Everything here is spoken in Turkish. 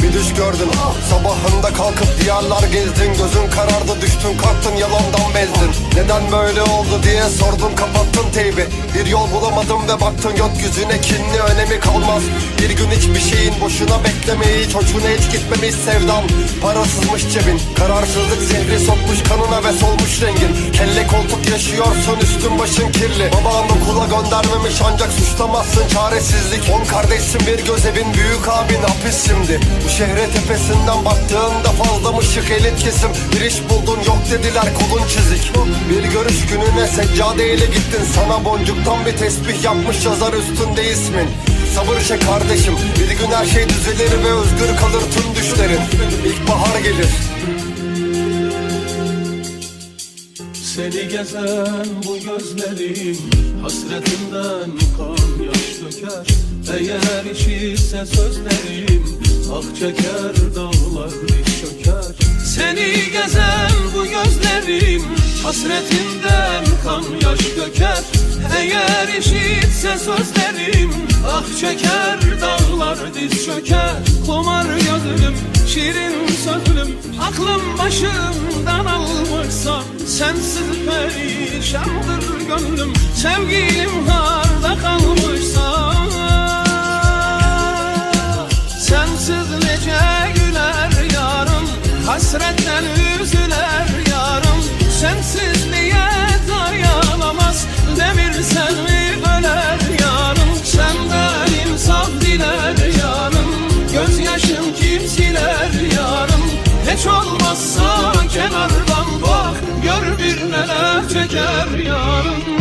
bir düş gördün. Sabahında kalkıp diyarlar gezdin, gözün karardı, düştün kalktın, yalandan bezdin. Neden böyle oldu diye sordum, kapattın teybi. Bir yol bulamadım ve baktın gökyüzüne, kinli önemi kalmaz. Bir gün hiçbir şeyin boşuna beklemeyi, çocuğuna hiç gitmemiş sevdan. Parasızmış cebin, kararsızlık zehri sokmuş kanına ve solmuş rengin. Kelle koltuk yaşıyorsun, üstün başın kirli. Baban okula göndermemiş ancak suçlamazsın, çaresizlik. 10 kardeşsin, bir gözevin, büyük abin hapis şimdi. Bu şehre tepesinden baktığında fazla mı şık, elit kesim. Bir iş buldun, yok dediler, kolun çizik. Bir görüş gününe seccadeyle gittin, sana boncuktan bir tesbih yapmış yazar üstünde ismin. Sabır çek kardeşim, bir gün her şey düzelir ve özgür kalır tüm düşlerin. İlkbahar gelir. Seni gezen bu gözlerim hasretinden kan yaş döker. Eğer işitse sözlerim ah çeker, dağlar diz çöker. Seni gezen bu gözlerim hasretinden kan yaş döker. Eğer işitse sözlerim ah çeker, dağlar diz çöker. Kumar gözlüm, şirin sözlüm, aklım başımdan almışsa, sensiz perişandır gönlüm, sevgilim harda kalmışsa. Sensiz nece güler yarım, hasretten üzüler yarım. Sensiz niye dayanamaz, demirsen mi öler yarım. Senden insaf diler yarım, gözyaşım kim siler yarım. Hiç olmazsa kenardan bak, gör bir neler çeker yarım.